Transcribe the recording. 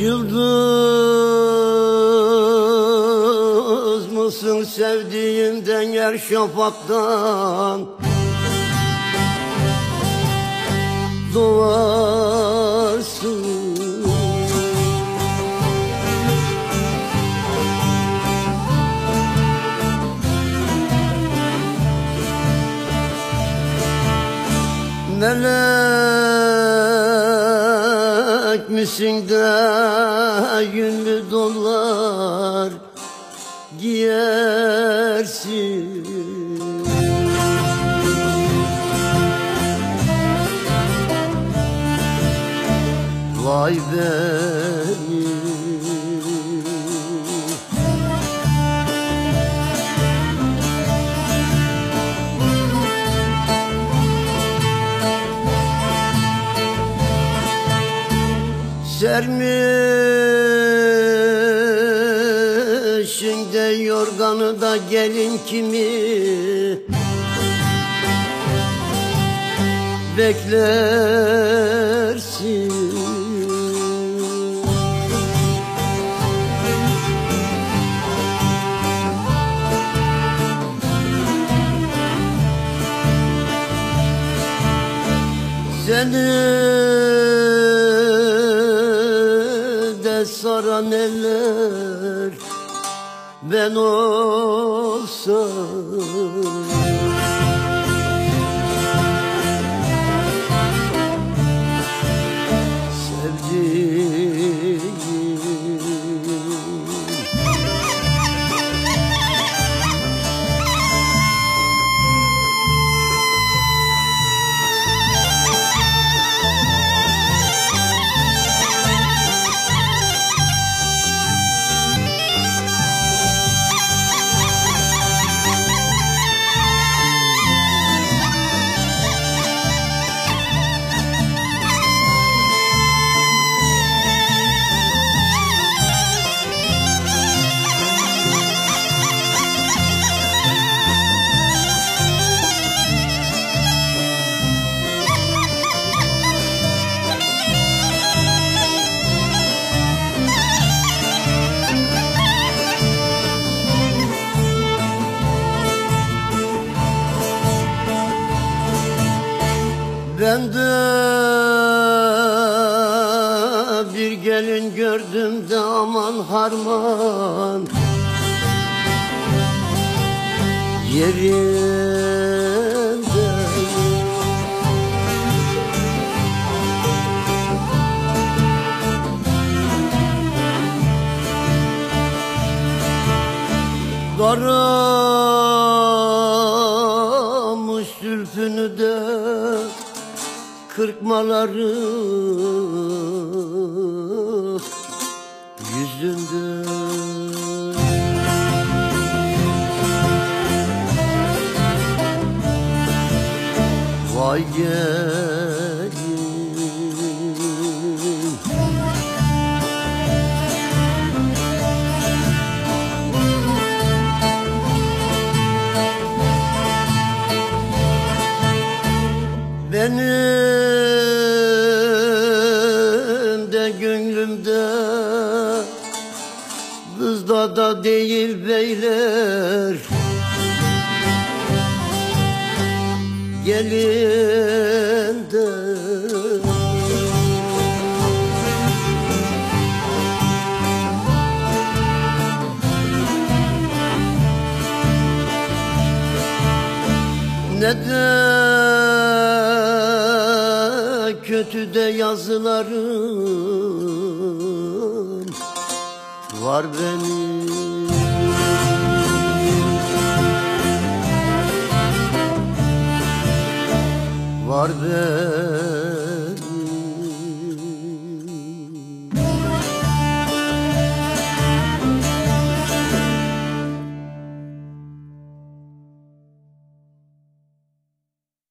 Yıldız mısın sevdiğimden yer şafaktan doğarsın. Melek misin de yünlü donlar giyersin. Vay benim sermişin de yorganı da gelin kimi beklersin. Seni de saran eller ben olsam, sevdiğim ben de bir gelin gördüm de aman harman yerinde. Karamış zülfünü de kırpmaları yüzünde. Vay gelin benim de gönlümde kızda da değil beyler gelin de. Ne de kötü de yazılarım var benim. Var benim.